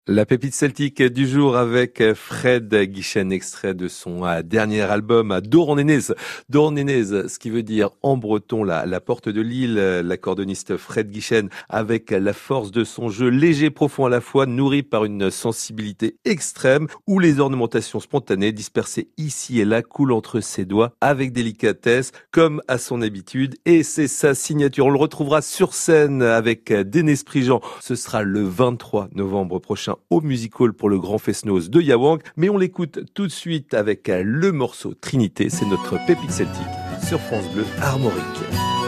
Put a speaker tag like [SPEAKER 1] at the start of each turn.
[SPEAKER 1] La pépite celtique du jour avec Fred Guichen, extrait de son dernier album Doronenez. Doronenez, ce qui veut dire en breton la porte de l'île. L'accordoniste Fred Guichen, avec la force de son jeu léger, profond à la fois, nourri par une sensibilité extrême, où les ornementations spontanées dispersées ici et là coulent entre ses doigts avec délicatesse, comme à son habitude. Et c'est sa signature. On le retrouvera sur scène avec Dénès Prigent. Ce sera le 23 novembre prochain au Music Hall pour le Grand Fest-Noz de Yawang. Mais on l'écoute tout de suite avec le morceau Trinité. C'est notre pépite celtique sur France Bleu Armorique.